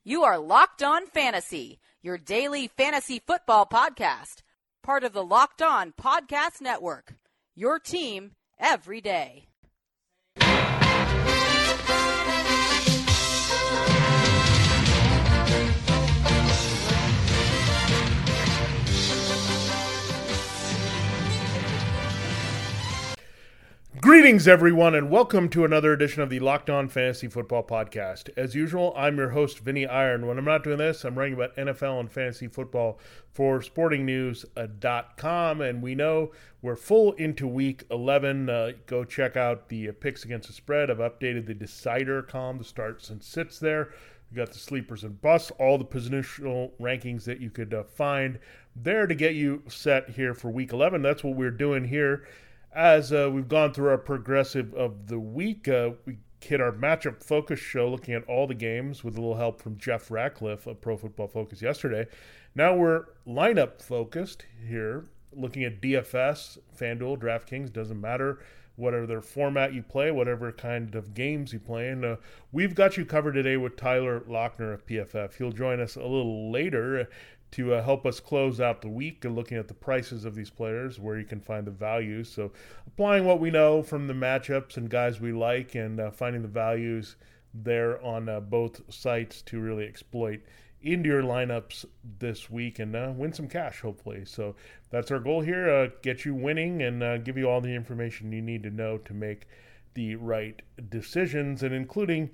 You are Locked On Fantasy, your daily fantasy football podcast, part of the Locked On Podcast Network, your team every day. Greetings, everyone, and welcome to another edition of the Locked On Fantasy Football Podcast. As usual, I'm your host, Vinny Iron. When I'm not doing this, I'm writing about NFL and fantasy football for SportingNews.com, and we know we're full into Week 11. Go check out the picks against the spread. I've updated the Decider column, the starts and sits there. We got the sleepers and busts, all the positional rankings that you could find there to get you set here for Week 11. That's what we're doing here. As we've gone through our progressive of the week, we hit our matchup focus show looking at all the games with a little help from Jeff Ratcliffe of Pro Football Focus yesterday. Now we're lineup focused here, looking at DFS, FanDuel, DraftKings, doesn't matter whatever format you play, whatever kind of games you play. And we've got you covered today with Tyler Lochner of PFF. He'll join us a little later to help us close out the week and looking at the prices of these players, where you can find the values. So applying what we know from the matchups and guys we like and finding the values there on both sites to really exploit into your lineups this week and win some cash, hopefully. So that's our goal here, get you winning and give you all the information you need to know to make the right decisions. And including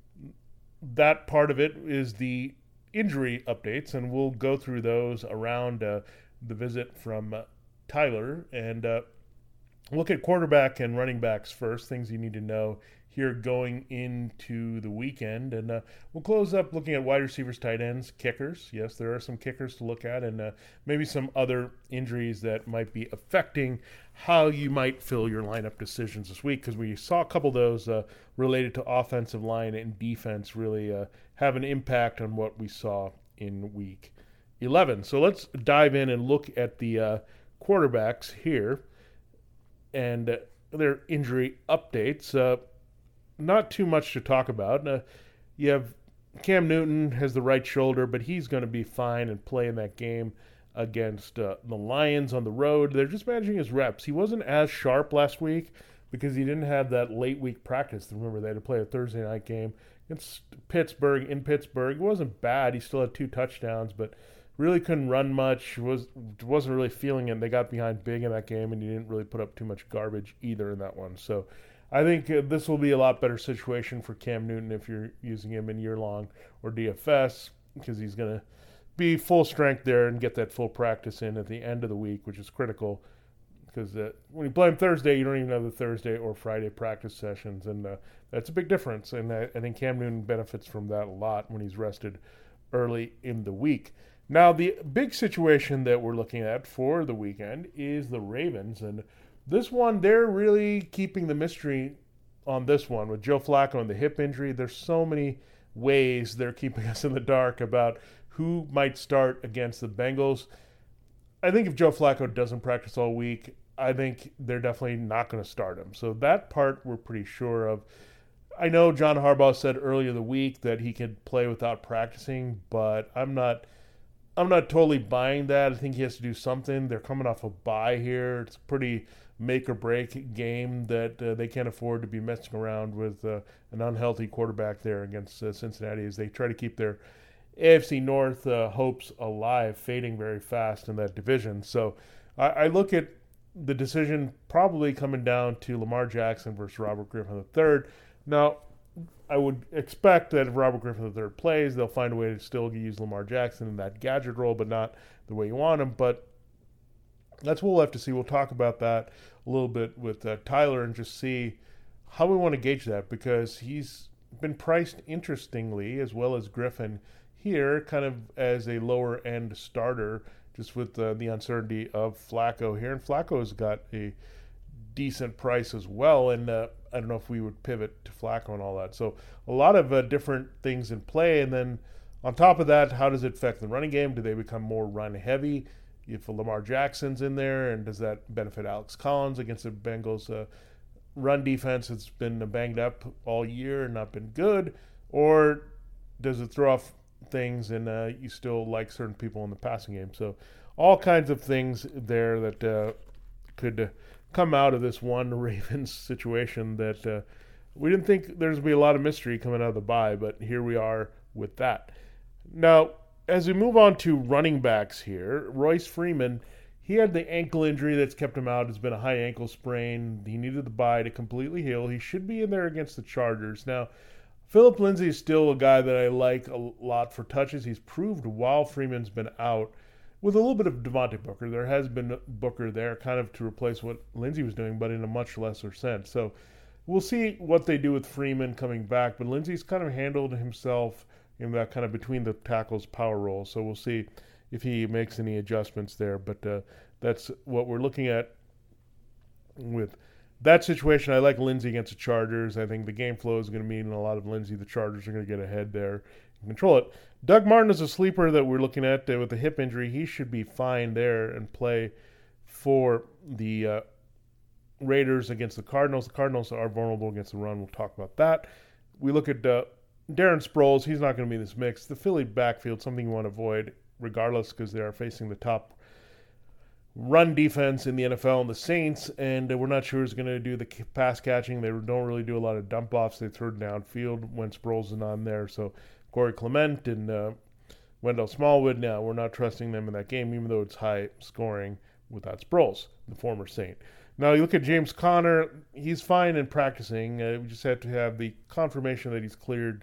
that part of it is the injury updates, and we'll go through those around the visit from Tyler and look at quarterback and running backs first, things you need to know here going into the weekend. And we'll close up looking at wide receivers, tight ends, kickers. Yes, there are some kickers to look at, and maybe some other injuries that might be affecting how you might fill your lineup decisions this week, because we saw a couple of those related to offensive line and defense really have an impact on what we saw in Week 11. So let's dive in and look at the quarterbacks here and their injury updates. Not too much to talk about. You have Cam Newton has the right shoulder, but he's going to be fine and play in that game against the Lions on the road. They're just managing his reps. He wasn't as sharp last week because he didn't have that late week practice. Remember, they had to play a Thursday night game against Pittsburgh in Pittsburgh. It wasn't bad. He still had 2 touchdowns, but really couldn't run much. Wasn't really feeling it. They got behind big in that game, and he didn't really put up too much garbage either in that one. So I think this will be a lot better situation for Cam Newton if you're using him in year-long or DFS, because he's going to be full strength there and get that full practice in at the end of the week, which is critical, because when you play him Thursday, you don't even have the Thursday or Friday practice sessions, and that's a big difference. And I think Cam Newton benefits from that a lot when he's rested early in the week. Now, the big situation that we're looking at for the weekend is the Ravens, and this one, they're really keeping the mystery on this one with Joe Flacco and the hip injury. There's so many ways they're keeping us in the dark about who might start against the Bengals. I think if Joe Flacco doesn't practice all week, I think they're definitely not going to start him. So that part we're pretty sure of. I know John Harbaugh said earlier in the week that he could play without practicing, but I'm not totally buying that. I think he has to do something. They're coming off a bye here. It's a pretty make-or-break game that they can't afford to be messing around with an unhealthy quarterback there against Cincinnati as they try to keep their AFC North hopes alive, fading very fast in that division. So I look at the decision probably coming down to Lamar Jackson versus Robert Griffin III. Now, I would expect that if Robert Griffin III plays, they'll find a way to still use Lamar Jackson in that gadget role, but not the way you want him. But that's what we'll have to see. We'll talk about that a little bit with Tyler and just see how we want to gauge that, because he's been priced interestingly, as well as Griffin here, kind of as a lower-end starter, just with the uncertainty of Flacco here. And Flacco's got a decent price as well, and I don't know if we would pivot to Flacco and all that. So a lot of different things in play, and then on top of that, how does it affect the running game? Do they become more run-heavy if Lamar Jackson's in there, and does that benefit Alex Collins against the Bengals' run defense? It's been banged up all year and not been good, or does it throw off things, and you still like certain people in the passing game. So all kinds of things there that could come out of this one Ravens situation that we didn't think there's going to be a lot of mystery coming out of the bye, but here we are with that. Now, as we move on to running backs here, Royce Freeman, he had the ankle injury that's kept him out. It's been a high ankle sprain. He needed the bye to completely heal. He should be in there against the Chargers. Now, Phillip Lindsay is still a guy that I like a lot for touches. He's proved while Freeman's been out with a little bit of Devontae Booker. There has been Booker there kind of to replace what Lindsay was doing, but in a much lesser sense. So we'll see what they do with Freeman coming back, but Lindsay's kind of handled himself in that kind of between the tackles power role. So we'll see if he makes any adjustments there. But that's what we're looking at with that situation. I like Lindsay against the Chargers. I think the game flow is going to mean a lot of Lindsay. The Chargers are going to get ahead there and control it. Doug Martin is a sleeper that we're looking at with a hip injury. He should be fine there and play for the Raiders against the Cardinals. The Cardinals are vulnerable against the run. We'll talk about that. We look at Darren Sproles. He's not going to be in this mix. The Philly backfield, something you want to avoid regardless because they are facing the top run defense in the NFL and the Saints, and we're not sure who's going to do the pass catching. They don't really do a lot of dump offs. They throw downfield when Sproles is on there. So Corey Clement and Wendell Smallwood, now we're not trusting them in that game, even though it's high scoring without Sproles, the former Saint. Now you look at James Conner. He's fine in practicing. We just have to have the confirmation that he's cleared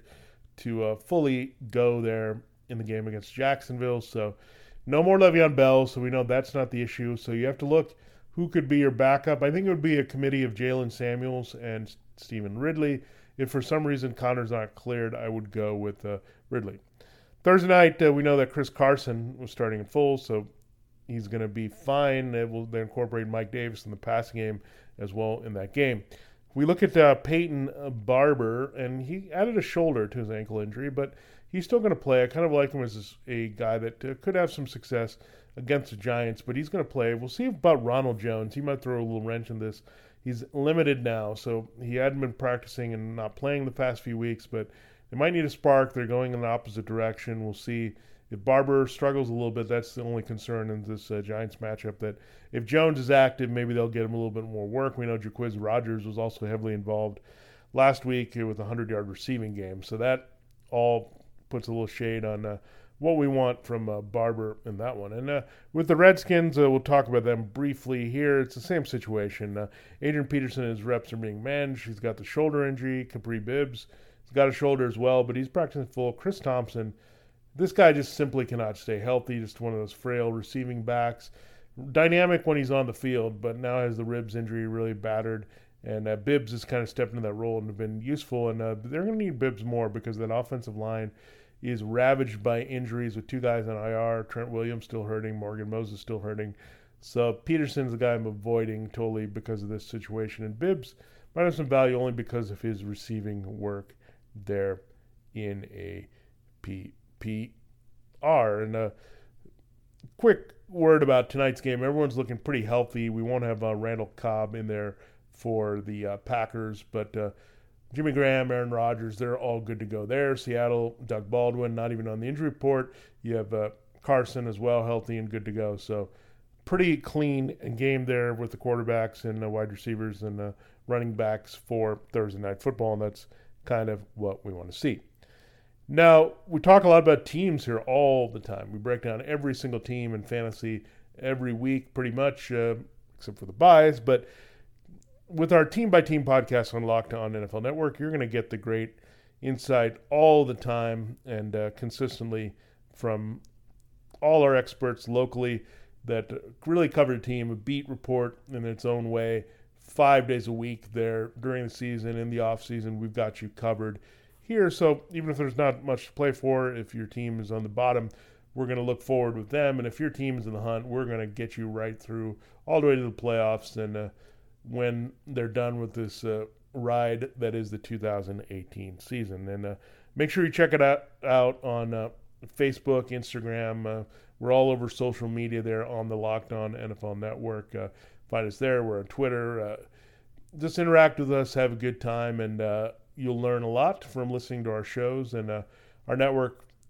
to fully go there in the game against Jacksonville. So no more Le'Veon Bell, so we know that's not the issue. So you have to look who could be your backup. I think it would be a committee of Jalen Samuels and Stephen Ridley. If for some reason Conner's not cleared, I would go with Ridley. Thursday night, we know that Chris Carson was starting in full, so he's going to be fine. They will incorporate Mike Davis in the passing game as well in that game. We look at Peyton Barber, and he added a shoulder to his ankle injury, but he's still going to play. I kind of like him as a guy that could have some success against the Giants, but he's going to play. We'll see about Ronald Jones. He might throw a little wrench in this. He's limited now, so he hadn't been practicing and not playing the past few weeks, but they might need a spark. They're going in the opposite direction. We'll see if Barber struggles a little bit. That's the only concern in this Giants matchup, that if Jones is active, maybe they'll get him a little bit more work. We know Jacquizz Rodgers was also heavily involved last week with a 100-yard receiving game, so that all puts a little shade on what we want from Barber in that one. And with the Redskins, we'll talk about them briefly here. It's the same situation. Adrian Peterson and his reps are being managed. He's got the shoulder injury. Kapri Bibbs has got a shoulder as well, but he's practicing full. Chris Thompson, this guy just simply cannot stay healthy. Just one of those frail receiving backs. Dynamic when he's on the field, but now has the ribs injury really battered. And Bibbs has kind of stepped into that role and been useful. And they're going to need Bibbs more because that offensive line is ravaged by injuries with two guys on IR. Trent Williams still hurting. Morgan Moses still hurting. So Peterson's the guy I'm avoiding totally because of this situation. And Bibbs might have some value only because of his receiving work there in a PPR. And a quick word about tonight's game. Everyone's looking pretty healthy. We won't have Randall Cobb in there for the Packers, but Jimmy Graham, Aaron Rodgers, they're all good to go there. Seattle, Doug Baldwin, not even on the injury report. You have Carson as well, healthy and good to go. So pretty clean game there with the quarterbacks and wide receivers and running backs for Thursday Night Football, and that's kind of what we want to see. Now, we talk a lot about teams here all the time. We break down every single team in fantasy every week pretty much, except for the buys, but with our team-by-team podcast on Locked On NFL Network, you're going to get the great insight all the time and consistently from all our experts locally that really cover the team, a beat report in its own way, 5 days a week there during the season, in the off-season. We've got you covered here. So even if there's not much to play for, if your team is on the bottom, we're going to look forward with them. And if your team is in the hunt, we're going to get you right through all the way to the playoffs and when they're done with this ride that is the 2018 season. And make sure you check it out on Facebook, Instagram. We're all over social media there on the Locked On NFL Network. Find us there. We're on Twitter. Just interact with us, have a good time, and you'll learn a lot from listening to our shows. And our network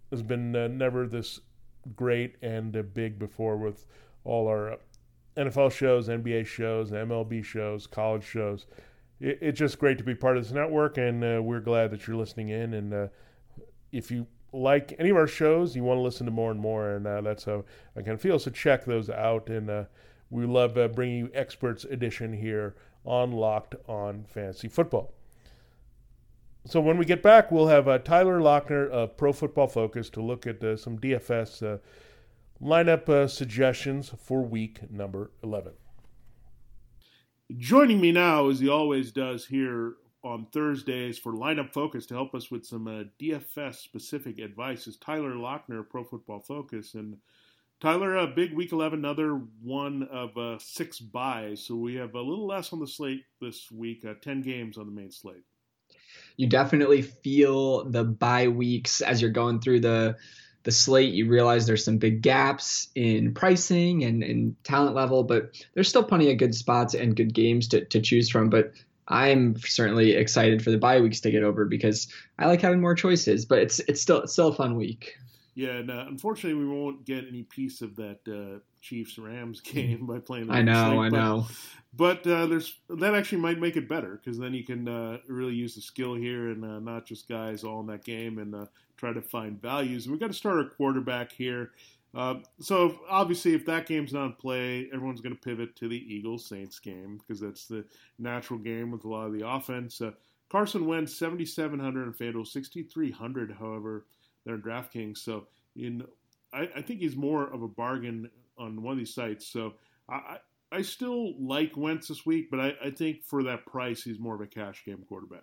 has been never this great and big before with all our NFL shows, NBA shows, MLB shows, college shows. It's just great to be part of this network, and we're glad that you're listening in. And if you like any of our shows, you want to listen to more and more, and that's how I kind of feel. So check those out, and we love bringing you Experts Edition here on Locked On Fantasy Football. So when we get back, we'll have Tyler Lochner of Pro Football Focus to look at some DFS lineup suggestions for week number 11. Joining me now, as he always does here on Thursdays for Lineup Focus to help us with some DFS-specific advice, is Tyler Lochner of Pro Football Focus. And Tyler, big Week 11, another one of 6 buys. So we have a little less on the slate this week, 10 games on the main slate. You definitely feel the bye weeks as you're going through the slate. You realize there's some big gaps in pricing and talent level, but there's still plenty of good spots and good games to choose from. But I'm certainly excited for the bye weeks to get over because I like having more choices, but it's still a fun week. Yeah, and unfortunately, we won't get any piece of that Chiefs-Rams game by playing the I know. But that actually might make it better because then you can really use the skill here and not just guys all in that game and try to find values. And we've got to start our quarterback here. So obviously, if that game's not in play, everyone's going to pivot to the Eagles-Saints game because that's the natural game with a lot of the offense. Carson Wentz, 7,700 in FanDuel, 6,300, however, they're in DraftKings. So I think he's more of a bargain on one of these sites. So I still like Wentz this week, but I think for that price, he's more of a cash game quarterback.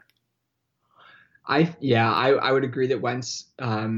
I would agree that Wentz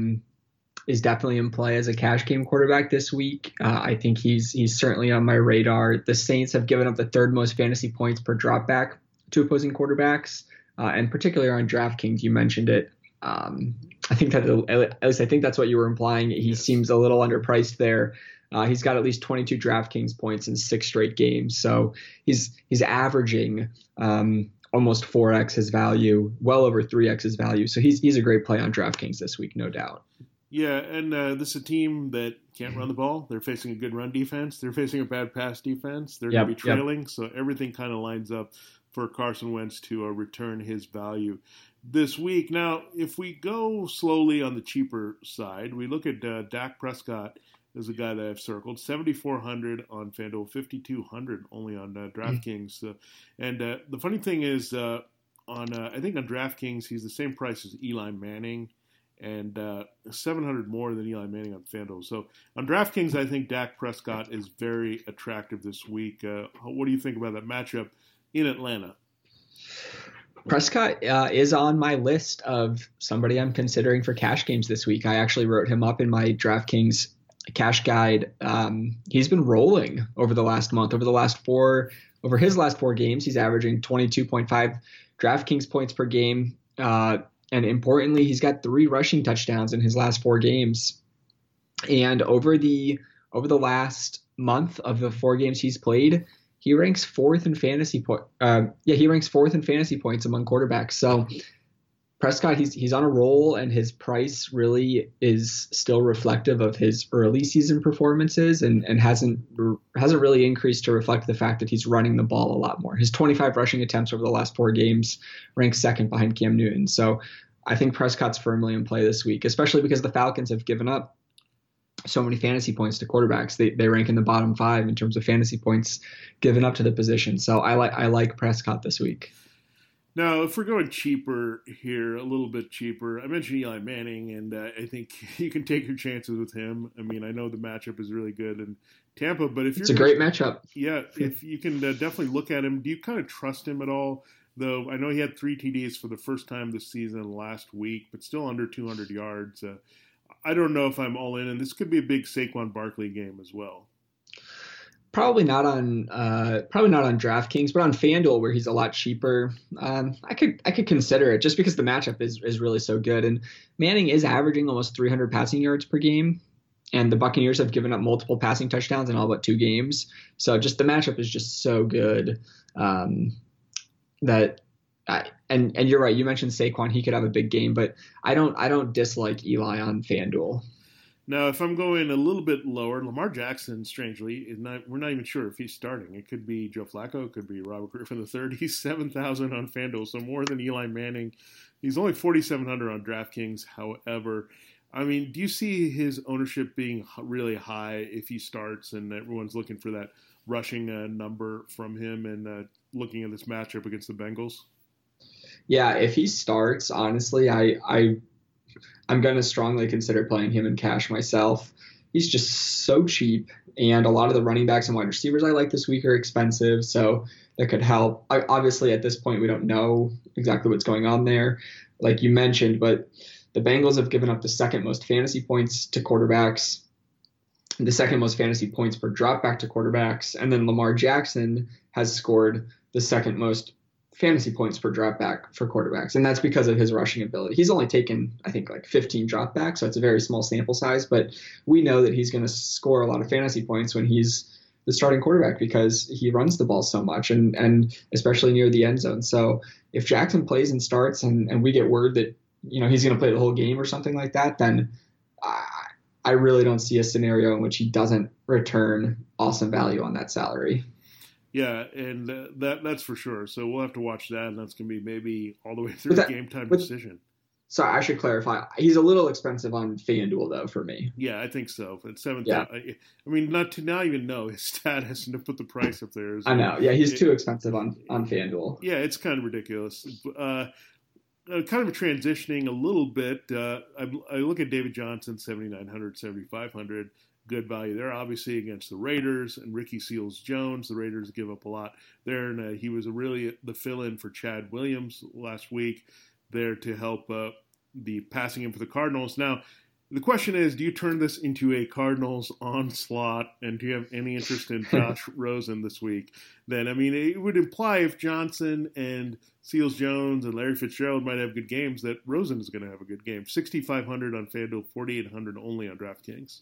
is definitely in play as a cash game quarterback this week. I think he's certainly on my radar. The Saints have given up the 3rd most fantasy points per dropback to opposing quarterbacks, and particularly on DraftKings, you mentioned it. I think that's what you were implying. He seems a little underpriced there. He's got at least 22 DraftKings points in 6 straight games, so he's averaging almost 4x his value, well over 3x his value. So he's a great play on DraftKings this week, no doubt. Yeah, and this is a team that can't run the ball. They're facing a good run defense. They're facing a bad pass defense. They're going to be trailing, so everything kind of lines up for Carson Wentz to return his value this week. Now, if we go slowly on the cheaper side, we look at Dak Prescott as a guy that I've circled, 7,400 on FanDuel, 5,200 only on DraftKings. And the funny thing is, I think on DraftKings, he's the same price as Eli Manning and 700 more than Eli Manning on FanDuel. So on DraftKings, I think Dak Prescott is very attractive this week. What do you think about that matchup in Atlanta? Prescott is on my list of somebody I'm considering for cash games this week. I actually wrote him up in my DraftKings cash guide. He's been rolling over the last month. Over his last 4 games, he's averaging 22.5 DraftKings points per game. And importantly, he's got 3 rushing touchdowns in his last 4 games. And over the last month of the 4 games he's played, he ranks 4th in fantasy points among quarterbacks. So Prescott, he's on a roll, and his price really is still reflective of his early season performances and hasn't really increased to reflect the fact that he's running the ball a lot more. His 25 rushing attempts over the last 4 games ranks 2nd behind Cam Newton. So I think Prescott's firmly in play this week, especially because the Falcons have given up so many fantasy points to quarterbacks. They rank in the bottom 5 in terms of fantasy points given up to the position. So I like Prescott this week. Now, if we're going cheaper here, a little bit cheaper, I mentioned Eli Manning, and I think you can take your chances with him. I mean, I know the matchup is really good in Tampa, but if it's a great matchup. Yeah, if you can definitely look at him. Do you kind of trust him at all? Though I know he had 3 TDs for the first time this season last week, but still under 200 yards. I don't know if I'm all in, and this could be a big Saquon Barkley game as well. Probably not on DraftKings, but on FanDuel, where he's a lot cheaper, I could consider it just because the matchup is really so good. And Manning is averaging almost 300 passing yards per game, and the Buccaneers have given up multiple passing touchdowns in all but 2 games. So just the matchup is just so good that And you're right. You mentioned Saquon; he could have a big game, but I don't dislike Eli on FanDuel. Now, if I'm going a little bit lower, Lamar Jackson, strangely, we're not even sure if he's starting. It could be Joe Flacco, it could be Robert Griffin III. He's 7,000 on FanDuel, so more than Eli Manning. He's only 4,700 on DraftKings. However, I mean, do you see his ownership being really high if he starts and everyone's looking for that rushing number from him and looking at this matchup against the Bengals? Yeah, if he starts, honestly, I'm going to strongly consider playing him in cash myself. He's just so cheap, and a lot of the running backs and wide receivers I like this week are expensive, so that could help. Obviously, at this point, we don't know exactly what's going on there, like you mentioned, but the Bengals have given up the second most fantasy points to quarterbacks, the second most fantasy points per dropback to quarterbacks, and then Lamar Jackson has scored the second most fantasy points per dropback for quarterbacks, and that's because of his rushing ability. He's only taken, I think, like 15 dropbacks, so it's a very small sample size, but we know that he's going to score a lot of fantasy points when he's the starting quarterback because he runs the ball so much, and especially near the end zone. So if Jackson plays and starts and we get word that he's going to play the whole game or something like that, then I really don't see a scenario in which he doesn't return awesome value on that salary. Yeah, and that's for sure. So we'll have to watch that, and that's going to be maybe all the way through the game time decision. So I should clarify. He's a little expensive on FanDuel, though, for me. Yeah, I think so. At 7,000, yeah. I mean, not to now even know his status and to put the price up there. I know. Yeah, he's too expensive on FanDuel. Yeah, it's kind of ridiculous. Kind of transitioning a little bit. I look at David Johnson, 7,900, 7,500. Good value there, obviously, against the Raiders and Ricky Seals-Jones. The Raiders give up a lot there, and he was really the fill-in for Chad Williams last week there to help the passing game for the Cardinals. Now, the question is, do you turn this into a Cardinals onslaught, and do you have any interest in Josh Rosen this week? Then, I mean, it would imply if Johnson and Seals-Jones and Larry Fitzgerald might have good games, that Rosen is going to have a good game. 6,500 on FanDuel, 4,800 only on DraftKings.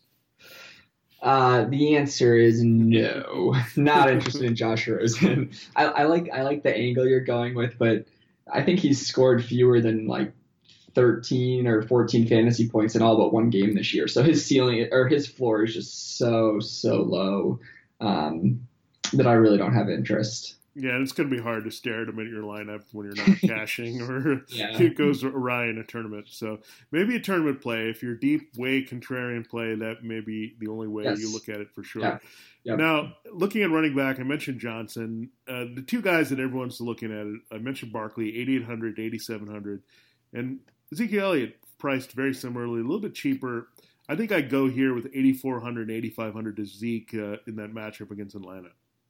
The answer is no. Not interested in Josh Rosen. I like the angle you're going with, but I think he's scored fewer than like 13 or 14 fantasy points in all but one game this year. So his ceiling or his floor is just so low that I really don't have interest. Yeah, and it's going to be hard to stare at him in your lineup when you're not cashing or it goes awry in a tournament. So maybe a tournament play. If you're deep, way contrarian play, that may be the only way you look at it for sure. Yeah. Yep. Now, looking at running back, I mentioned Johnson. The two guys that everyone's looking at, I mentioned Barkley, 8,800, 8,700. And Ezekiel Elliott priced very similarly, a little bit cheaper. I think I'd go here with 8,400, 8,500 to Zeke in that matchup against Atlanta.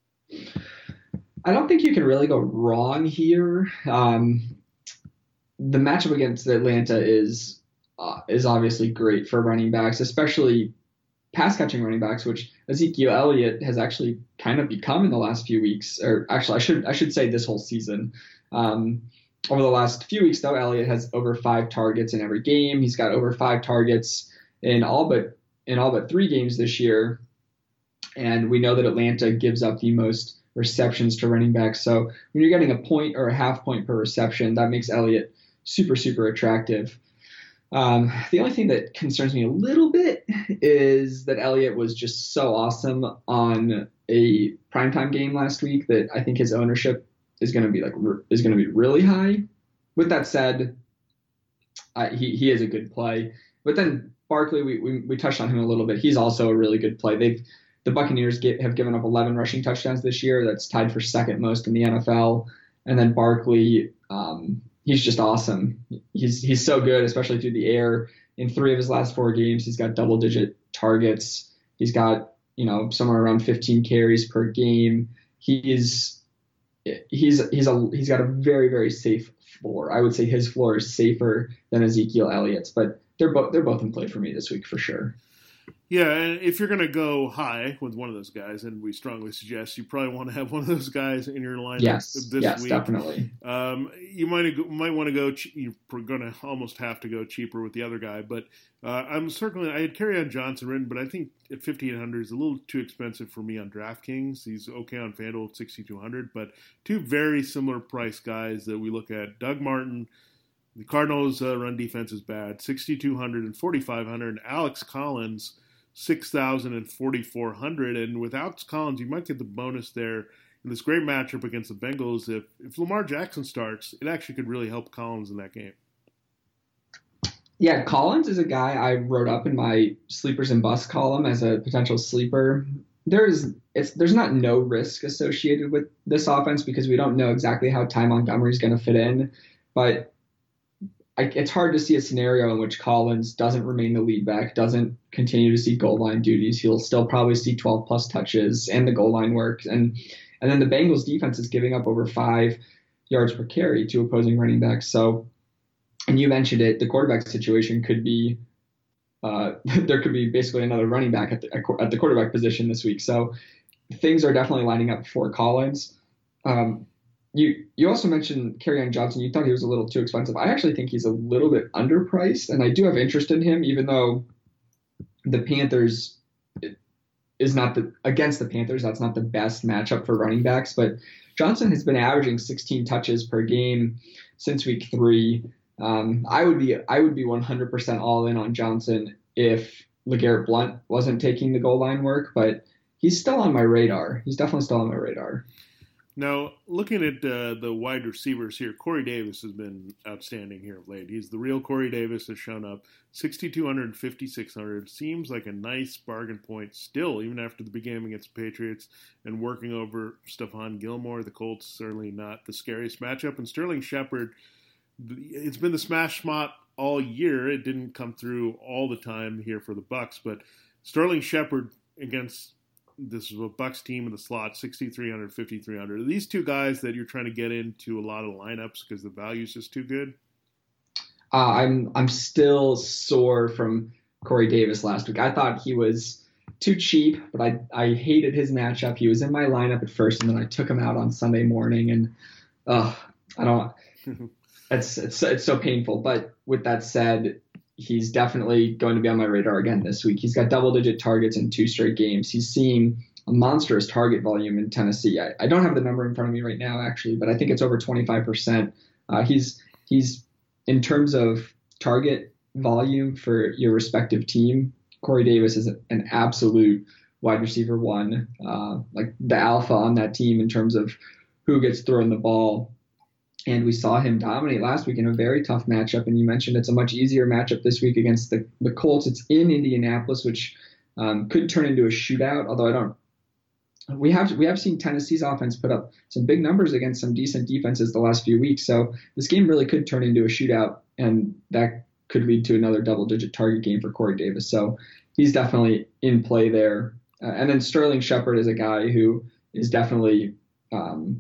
I don't think you can really go wrong here. The matchup against Atlanta is obviously great for running backs, especially pass-catching running backs, which Ezekiel Elliott has actually kind of become in the last few weeks. Or actually, I should say this whole season. Over the last few weeks, though, Elliott has over 5 targets in every game. He's got over 5 targets in all but 3 games this year. And we know that Atlanta gives up the most receptions to running backs. So when you're getting a point or a half point per reception, that makes Elliott super, super attractive. The only thing that concerns me a little bit is that Elliott was just so awesome on a primetime game last week that I think his ownership is going to be really high. With that said, he is a good play. But then Barkley, we touched on him a little bit. He's also a really good play. The Buccaneers have given up 11 rushing touchdowns this year. That's tied for second most in the NFL. And then Barkley, he's just awesome. He's so good, especially through the air. In 3 of his last 4 games, he's got double-digit targets. He's got somewhere around 15 carries per game. He's got a very, very safe floor. I would say his floor is safer than Ezekiel Elliott's, but they're both in play for me this week for sure. Yeah, and if you're going to go high with one of those guys, and we strongly suggest you probably want to have one of those guys in your lineup this week. Yes, definitely. You might want to go. You're going to almost have to go cheaper with the other guy, but I'm circling. I had Kerryon Johnson written, but I think at 5,800 is a little too expensive for me on DraftKings. He's okay on FanDuel at 6,200, but two very similar price guys that we look at: Doug Martin. The Cardinals' run defense is bad, 6,200 and 4,500. And Alex Collins, 6,000 and 4,400. And without Collins, you might get the bonus there in this great matchup against the Bengals. If Lamar Jackson starts, it actually could really help Collins in that game. Yeah, Collins is a guy I wrote up in my sleepers and bust column as a potential sleeper. There's not no risk associated with this offense because we don't know exactly how Ty Montgomery is going to fit in, but it's hard to see a scenario in which Collins doesn't remain the lead back, doesn't continue to see goal line duties. He'll still probably see 12 plus touches and the goal line work. And then the Bengals defense is giving up over 5 yards per carry to opposing running backs. So, and you mentioned it, the quarterback situation could be, there could be basically another running back at the quarterback position this week. So things are definitely lining up for Collins. You also mentioned Kerryon Johnson. You thought he was a little too expensive. I actually think he's a little bit underpriced, and I do have interest in him, even though the Panthers is not against the Panthers. That's not the best matchup for running backs, but Johnson has been averaging 16 touches per game since week 3. I would be 100% all in on Johnson if LeGarrette Blount wasn't taking the goal line work, but he's still on my radar. He's definitely still on my radar. Now, looking at the wide receivers here, Corey Davis has been outstanding here of late. He's the real Corey Davis, has shown up 6,200 and 5,600. Seems like a nice bargain point still, even after the big game against the Patriots and working over Stephon Gilmore. The Colts certainly not the scariest matchup. And Sterling Shepard, it's been the smash spot all year. It didn't come through all the time here for the Bucs, but Sterling Shepard against this is a Bucs team in the slot, 6,300, 5,300. Are these two guys that you're trying to get into a lot of lineups because the value is just too good? I'm still sore from Corey Davis last week. I thought he was too cheap, but I hated his matchup. He was in my lineup at first, and then I took him out on Sunday morning, and I don't. It's so painful. But with that said, he's definitely going to be on my radar again this week. He's got double-digit targets in 2 straight games. He's seeing a monstrous target volume in Tennessee. I don't have the number in front of me right now, actually, but I think it's over 25%. He's in terms of target volume for your respective team, Corey Davis is an absolute wide receiver 1, like the alpha on that team in terms of who gets thrown the ball. And we saw him dominate last week in a very tough matchup. And you mentioned it's a much easier matchup this week against the Colts. It's in Indianapolis, which could turn into a shootout. Although we have seen Tennessee's offense put up some big numbers against some decent defenses the last few weeks. So this game really could turn into a shootout, and that could lead to another double-digit target game for Corey Davis. So he's definitely in play there. And then Sterling Shepard is a guy who is definitely one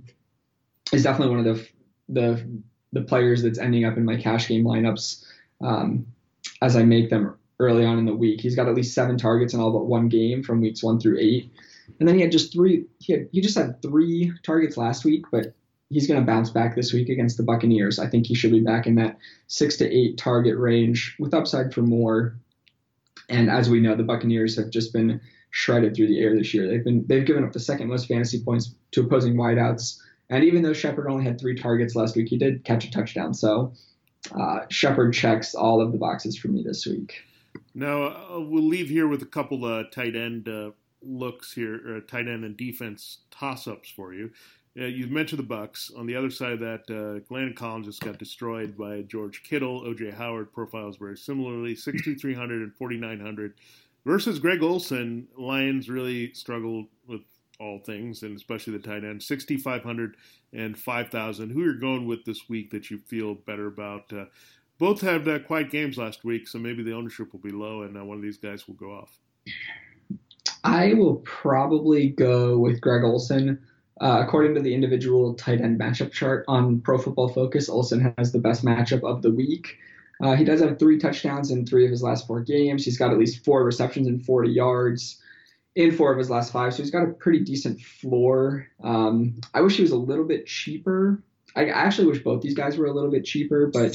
of the players that's ending up in my cash game lineups as I make them early on in the week. He's got at least 7 targets in all but 1 game from weeks 1 through 8. And then he had just 3. He just had 3 targets last week, but he's going to bounce back this week against the Buccaneers. I think he should be back in that 6 to 8 target range with upside for more. And as we know, the Buccaneers have just been shredded through the air this year. They've given up the second most fantasy points to opposing wideouts. And even though Shepard only had 3 targets last week, he did catch a touchdown. So Shepard checks all of the boxes for me this week. Now, we'll leave here with a couple tight end looks here, or tight end and defense toss-ups for you. You've mentioned the Bucs. On the other side of that, Glenn Collins just got destroyed by George Kittle. O.J. Howard profiles very similarly, 6,300 and 4,900. Versus Greg Olsen, Lions really struggled with all things, and especially the tight end, 6,500 and 5,000. Who you're going with this week that you feel better about? Both had quiet games last week, so maybe the ownership will be low, and one of these guys will go off. I will probably go with Greg Olsen. According to the individual tight end matchup chart on Pro Football Focus, Olsen has the best matchup of the week. He does have 3 touchdowns in 3 of his last 4 games. He's got at least 4 receptions and 40 yards in 4 of his last 5, so he's got a pretty decent floor. I wish he was a little bit cheaper. I actually wish both these guys were a little bit cheaper, but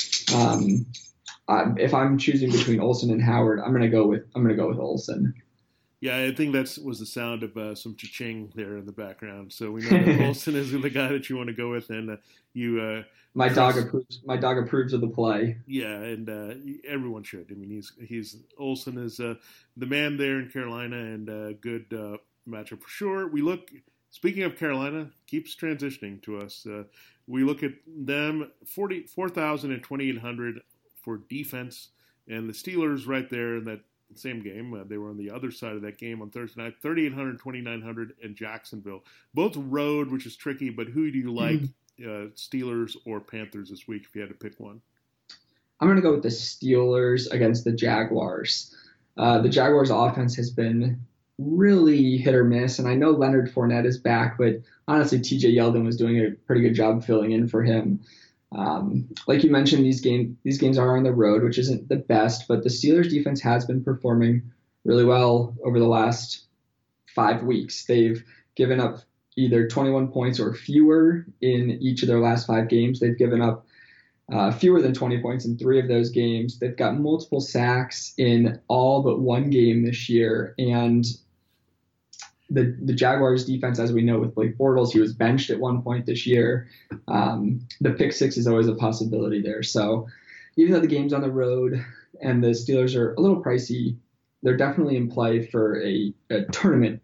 if I'm choosing between Olsen and Howard, I'm gonna go with Olsen. Yeah, I think that was the sound of some cha-ching there in the background. So we know that Olsen is the guy that you want to go with, and my dog approves of the play. Yeah, and everyone should. I mean, he's Olsen is the man there in Carolina, and good matchup for sure. Speaking of Carolina, keeps transitioning to us. We look at them 4,000 and 2,800 for defense, and the Steelers right there in that same game. They were on the other side of that game on Thursday night, 3,800, 2,900, and Jacksonville. Both road, which is tricky, but who do you like, Steelers or Panthers this week if you had to pick one? I'm going to go with the Steelers against the Jaguars. The Jaguars' offense has been really hit or miss, and I know Leonard Fournette is back, but honestly, TJ Yeldon was doing a pretty good job filling in for him. Like you mentioned, these games are on the road, which isn't the best, but the Steelers defense has been performing really well over the last 5 weeks. They've given up either 21 points or fewer in each of their last 5 games. They've given up fewer than 20 points in 3 of those games. They've got multiple sacks in all but 1 game this year, and the Jaguars defense, as we know with Blake Bortles, he was benched at one point this year. The pick 6 is always a possibility there. So even though the game's on the road and the Steelers are a little pricey, they're definitely in play for a tournament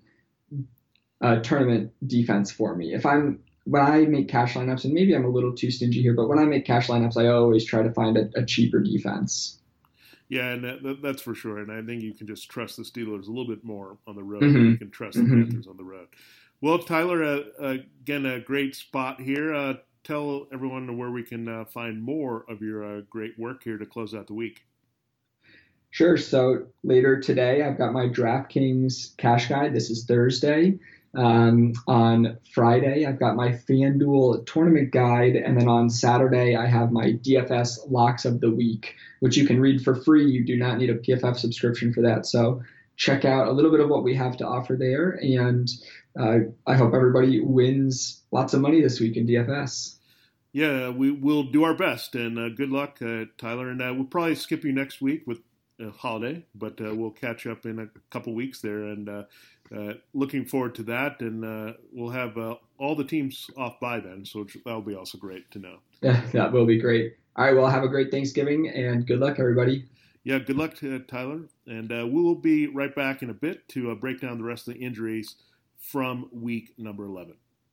defense for me. When I make cash lineups, and maybe I'm a little too stingy here, but when I make cash lineups, I always try to find a cheaper defense. Yeah, and that's for sure. And I think you can just trust the Steelers a little bit more on the road than you can trust the Panthers on the road. Well, Tyler, again, a great spot here. Tell everyone where we can find more of your great work here to close out the week. Sure. So later today, I've got my DraftKings cash guide. This is Thursday. On Friday, I've got my FanDuel tournament guide. And then on Saturday, I have my DFS locks of the week, which you can read for free. You do not need a PFF subscription for that. So check out a little bit of what we have to offer there. And I hope everybody wins lots of money this week in DFS. Yeah, we will do our best. And good luck, Tyler. And we'll probably skip you next week with a holiday, but we'll catch up in a couple weeks there. And looking forward to that. And we'll have all the teams off by then. So that'll be also great to know. Yeah, that will be great. All right, well, have a great Thanksgiving, and good luck, everybody. Yeah, good luck to Tyler. And we will be right back in a bit to break down the rest of the injuries from week number 11.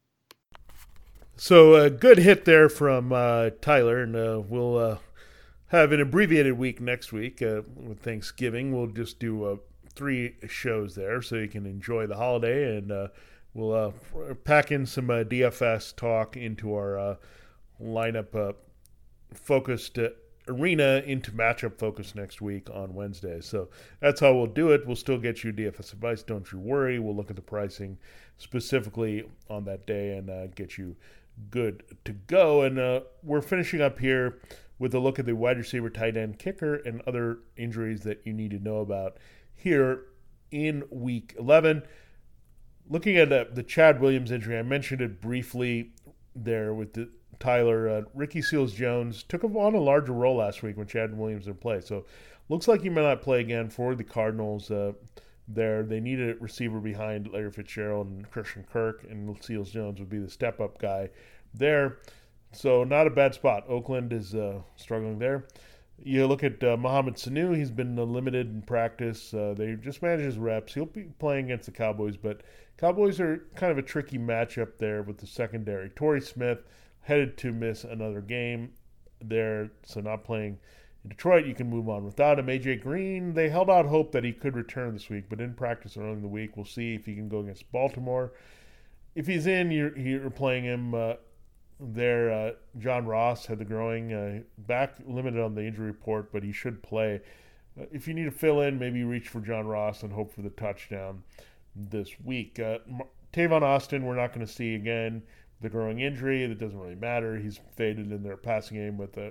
So a good hit there from Tyler, and we'll have an abbreviated week next week with Thanksgiving. We'll just do 3 shows there so you can enjoy the holiday, and we'll pack in some DFS talk into our lineup focused arena into matchup focus next week on Wednesday. So that's how we'll do it. We'll still get you DFS advice. Don't you worry. We'll look at the pricing specifically on that day and get you good to go. And we're finishing up here with a look at the wide receiver, tight end, kicker, and other injuries that you need to know about here in week 11. Looking at the Chad Williams injury, I mentioned it briefly there with Tyler. Ricky Seals-Jones took on a larger role last week when Chad Williams didn't play. So looks like he may not play again for the Cardinals there. They need a receiver behind Larry Fitzgerald and Christian Kirk, and Seals-Jones would be the step-up guy there. So not a bad spot. Oakland is struggling there. You look at Mohamed Sanu. He's been limited in practice. They just manage his reps. He'll be playing against the Cowboys, but Cowboys are kind of a tricky matchup there with the secondary. Torrey Smith headed to miss another game there, so not playing in Detroit. You can move on without him. A.J. Green, they held out hope that he could return this week, but in practice early in the week. We'll see if he can go against Baltimore. If he's in, you're playing him there. John Ross had the growing back, limited on the injury report, but he should play. If you need to fill in, maybe reach for John Ross and hope for the touchdown this week. Tavon Austin, we're not going to see again. The growing injury, that doesn't really matter. He's faded in their passing game with a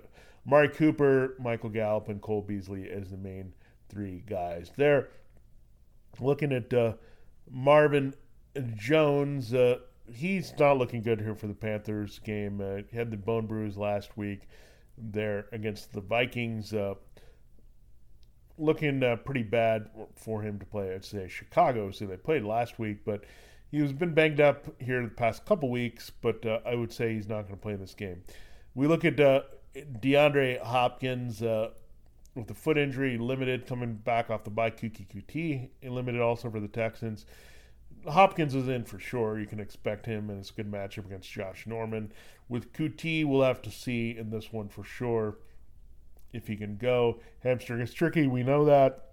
Amari Cooper, Michael Gallup, and Cole Beasley as the main three guys there. Looking at Marvin Jones, he's not looking good here for the Panthers game. He had the bone bruise last week there against the Vikings. Looking pretty bad for him to play, I'd say, Chicago. So they played last week, but he's been banged up here the past couple weeks, but I would say he's not going to play in this game. We look at DeAndre Hopkins with the foot injury, limited, coming back off the bye. QT, limited also for the Texans. Hopkins is in for sure. You can expect him, and it's a good matchup against Josh Norman. With QT, we'll have to see in this one for sure if he can go. Hamstring is tricky. We know that.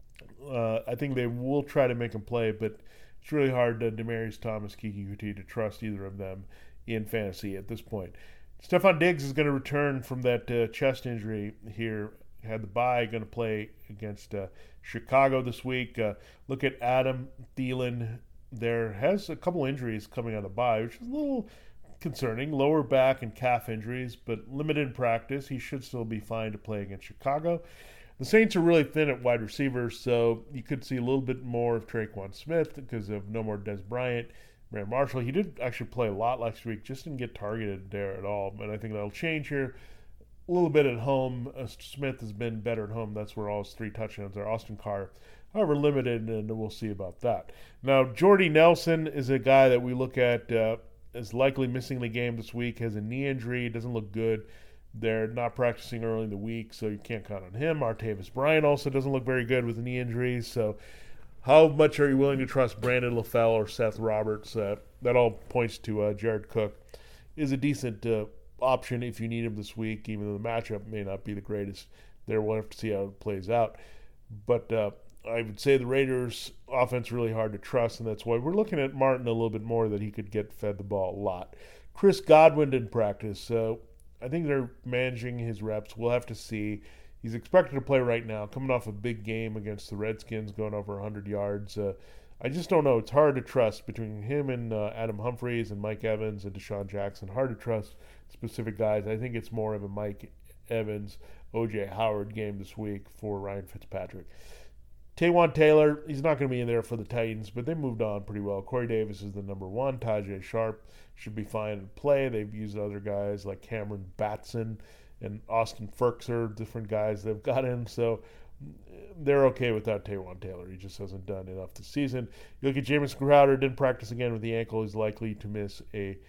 I think they will try to make him play, but it's really hard to Demaryius Thomas, QT to trust either of them in fantasy at this point. Stephon Diggs is going to return from that chest injury here. Had the bye, going to play against Chicago this week. Look at Adam Thielen. There has a couple injuries coming on the bye, which is a little concerning. Lower back and calf injuries, but limited practice. He should still be fine to play against Chicago. The Saints are really thin at wide receivers, so you could see a little bit more of Traquan Smith because of no more Dez Bryant. Brandon Marshall, he did actually play a lot last week, just didn't get targeted there at all, but I think that'll change here. A little bit at home. Smith has been better at home. That's where all his 3 touchdowns are. Austin Carr, however, limited, and we'll see about that. Now, Jordy Nelson is a guy that we look at is likely missing the game this week, has a knee injury, doesn't look good. They're not practicing early in the week, so you can't count on him. Martavis Bryant also doesn't look very good with knee injuries, so how much are you willing to trust Brandon LaFell or Seth Roberts? That all points to Jared Cook is a decent option if you need him this week, even though the matchup may not be the greatest. There, we'll have to see how it plays out. But I would say the Raiders' offense really hard to trust, and that's why we're looking at Martin a little bit more, that he could get fed the ball a lot. Chris Godwin didn't practice, so I think they're managing his reps. We'll have to see. He's expected to play right now, coming off a big game against the Redskins, going over 100 yards. I just don't know. It's hard to trust between him and Adam Humphries and Mike Evans and Deshaun Jackson. Hard to trust specific guys. I think it's more of a Mike Evans, O.J. Howard game this week for Ryan Fitzpatrick. Taywan Taylor, he's not going to be in there for the Titans, but they moved on pretty well. Corey Davis is the number 1. Tajay Sharp should be fine to play. They've used other guys like Cameron Batson and Austin Ferkser, different guys they've got in, so they're okay without Taywan Taylor. He just hasn't done enough this season. You look at Jamison Crowder, didn't practice again with the ankle. He's likely to miss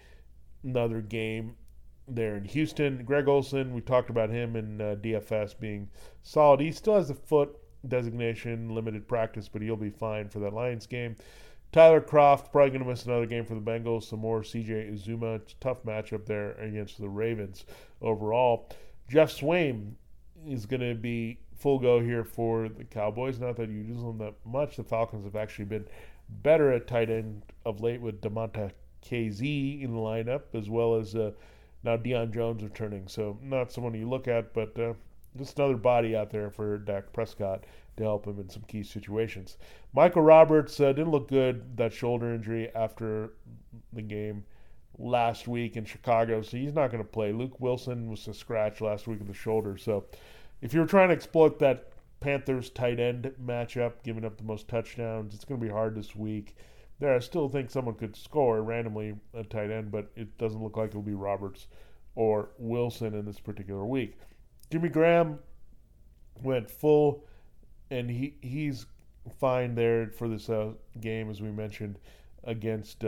another game there in Houston. Greg Olsen, we talked about him in DFS being solid. He still has the foot designation, limited practice, but he'll be fine for that Lions game. Tyler Kroft, probably going to miss another game for the Bengals. Some more CJ Uzuma. It's a tough matchup there against the Ravens overall. Jeff Swaim is going to be full go here for the Cowboys. Not that you use them that much. The Falcons have actually been better at tight end of late with DeMonte KZ in the lineup, as well as now Deion Jones returning. So not someone you look at, but just another body out there for Dak Prescott to help him in some key situations. Michael Roberts didn't look good, that shoulder injury after the game last week in Chicago, so he's not going to play. Luke Wilson was a scratch last week with the shoulder, so if you're trying to exploit that Panthers tight end matchup, giving up the most touchdowns, it's going to be hard this week. There, I still think someone could score randomly a tight end, but it doesn't look like it'll be Roberts or Wilson in this particular week. Jimmy Graham went full, and he's fine there for this game, as we mentioned, against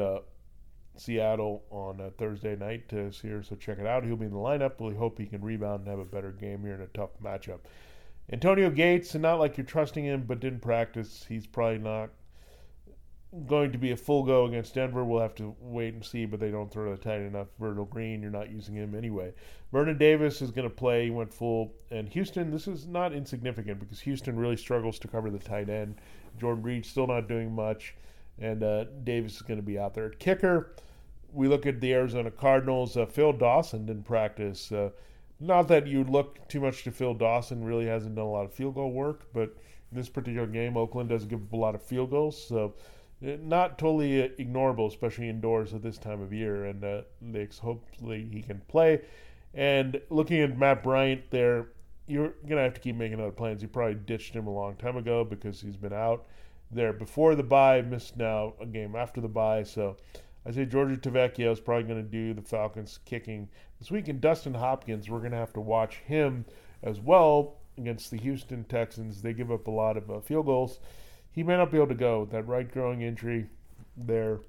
Seattle on Thursday night here, so check it out. He'll be in the lineup. We hope he can rebound and have a better game here in a tough matchup. Antonio Gates, and not like you're trusting him, but didn't practice. He's probably not going to be a full go against Denver. We'll have to wait and see, but they don't throw the tight enough. Virgil Green, you're not using him anyway. Vernon Davis is going to play. He went full. And Houston, this is not insignificant because Houston really struggles to cover the tight end. Jordan Reed still not doing much, and Davis is going to be out there. At kicker, we look at the Arizona Cardinals. Phil Dawson didn't practice. Not that you look too much to Phil Dawson. Really hasn't done a lot of field goal work, but in this particular game, Oakland doesn't give up a lot of field goals, so not totally ignorable, especially indoors at this time of year, and hopefully he can play. And looking at Matt Bryant there, you're going to have to keep making other plans. You probably ditched him a long time ago because he's been out there before the bye, missed now a game after the bye. So I say Georgie Tavecchio is probably going to do the Falcons kicking this week. And Dustin Hopkins, we're going to have to watch him as well against the Houston Texans. They give up a lot of field goals. He may not be able to go with that right growing injury there.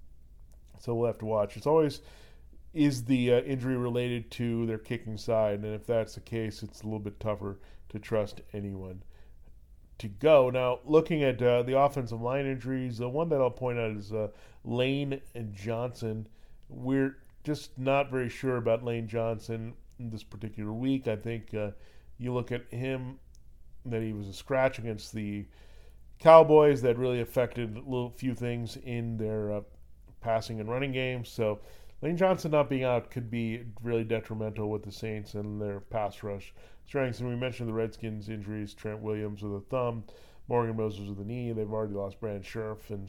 So we'll have to watch. It's always, is the injury related to their kicking side? And if that's the case, it's a little bit tougher to trust anyone to go. Now, looking at the offensive line injuries, the one that I'll point out is Lane and Johnson. We're just not very sure about Lane Johnson in this particular week. I think you look at him, that he was a scratch against the Cowboys that really affected a few things in their passing and running games. So Lane Johnson not being out could be really detrimental with the Saints and their pass rush strengths. And we mentioned the Redskins injuries, Trent Williams with a thumb, Morgan Moses with a knee. They've already lost Brandon Scherf and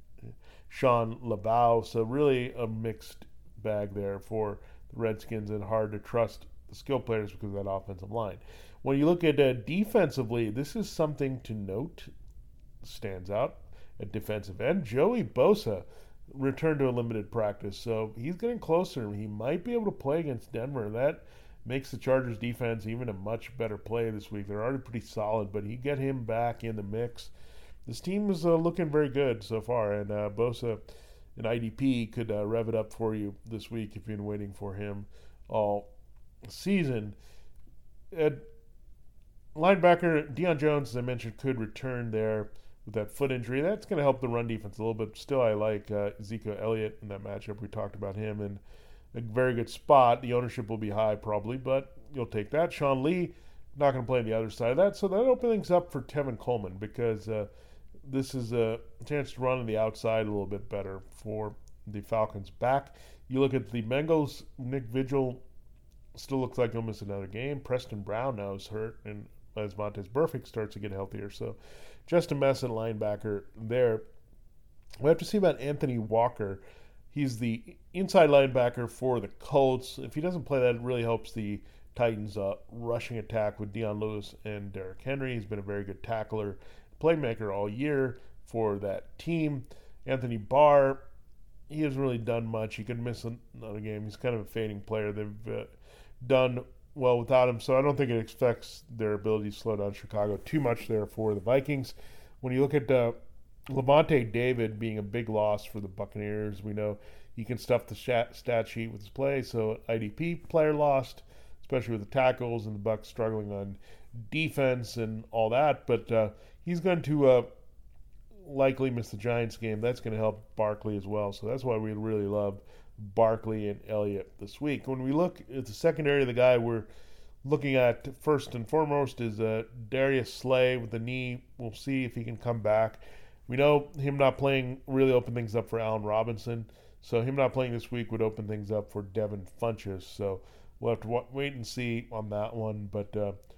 Sean Laveau. So really a mixed bag there for the Redskins, and hard to trust the skill players because of that offensive line. When you look at defensively, this is something to note. Stands out at defensive end. Joey Bosa returned to a limited practice, so he's getting closer. He might be able to play against Denver. That makes the Chargers defense even a much better play this week. They're already pretty solid, but you get him back in the mix. This team is looking very good so far, and Bosa and IDP could rev it up for you this week if you've been waiting for him all season. At linebacker, Deion Jones, as I mentioned, could return there with that foot injury. That's going to help the run defense a little bit. Still, I like Ezekiel Elliott in that matchup. We talked about him in a very good spot. The ownership will be high probably, but you'll take that. Sean Lee, not going to play on the other side of that. So that opens things up for Tevin Coleman, because this is a chance to run on the outside a little bit better for the Falcons back. You look at the Bengals, Nick Vigil still looks like he'll miss another game. Preston Brown now is hurt, and as Vontaze Burfict starts to get healthier. So just a mess at linebacker there. We have to see about Anthony Walker. He's the inside linebacker for the Colts. If he doesn't play, that really helps the Titans' rushing attack with Dion Lewis and Derrick Henry. He's been a very good tackler, playmaker all year for that team. Anthony Barr, he hasn't really done much. He could miss another game. He's kind of a fading player. They've done well without him, so I don't think it affects their ability to slow down Chicago too much there for the Vikings. When you look at Levante David being a big loss for the Buccaneers, we know he can stuff the stat sheet with his play, so IDP player lost, especially with the tackles and the Bucs struggling on defense and all that, but he's going to likely miss the Giants game. That's going to help Barkley as well, so that's why we really love Barkley and Elliott this week. When we look at the secondary, the guy we're looking at first and foremost is Darius Slay with the knee. We'll see if he can come back. We know him not playing really opened things up for Allen Robinson, so him not playing this week would open things up for Devin Funchess. So we'll have to wait and see on that one. But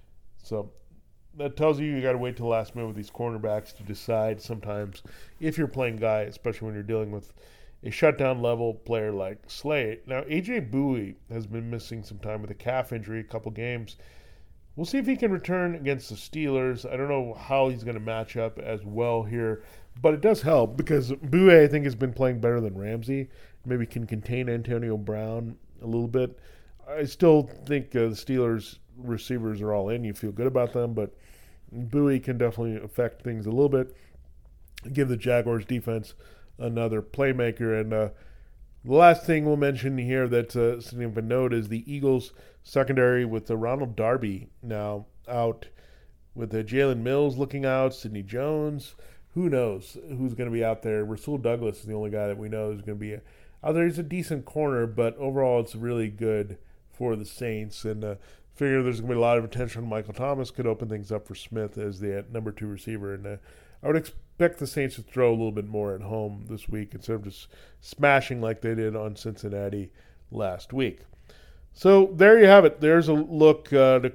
so that tells you got to wait till the last minute with these cornerbacks to decide sometimes if you're playing guy, especially when you're dealing with a shutdown level player like Slay. Now, AJ Bowie has been missing some time with a calf injury, a couple games. We'll see if he can return against the Steelers. I don't know how he's going to match up as well here, but it does help because Bowie, I think, has been playing better than Ramsey. Maybe can contain Antonio Brown a little bit. I still think the Steelers receivers are all in. You feel good about them, but Bowie can definitely affect things a little bit. Give the Jaguars defense another playmaker. And the last thing we'll mention here that's something of a note is the Eagles secondary with Ronald Darby now out, with Jalen Mills looking out, Sidney Jones. Who knows who's going to be out there? Rasul Douglas is the only guy that we know is going to be out there. He's a decent corner, but overall it's really good for the Saints. And figure there's going to be a lot of attention on Michael Thomas. Could open things up for Smith as the number 2 receiver. And I would expect the Saints to throw a little bit more at home this week instead of just smashing like they did on Cincinnati last week. So there you have it. There's a look to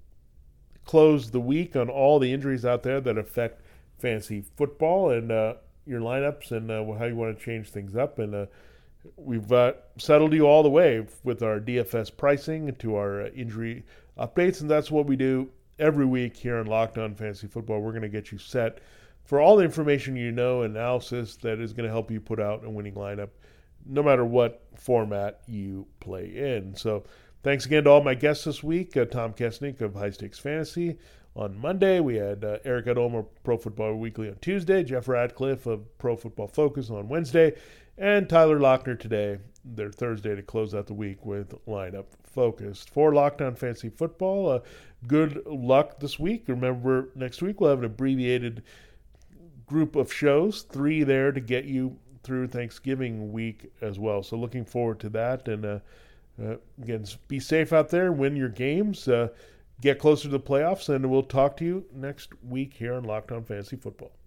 close the week on all the injuries out there that affect fantasy football and your lineups and how you want to change things up. And we've settled you all the way with our DFS pricing to our injury updates, and that's what we do every week here on Locked On Fantasy Football. We're going to get you set for all the information and analysis that is going to help you put out a winning lineup no matter what format you play in. So thanks again to all my guests this week. Tom Kesnick of High Stakes Fantasy on Monday. We had Eric Adom of Pro Football Weekly on Tuesday, Jeff Radcliffe of Pro Football Focus on Wednesday, and Tyler Lochner today, their Thursday, to close out the week with Lineup Focused. For Locked On Fantasy Football, good luck this week. Remember, next week we'll have an abbreviated group of shows, 3 there to get you through Thanksgiving week as well. So looking forward to that. And again, be safe out there, win your games, get closer to the playoffs, and we'll talk to you next week here on Locked On Fantasy Football.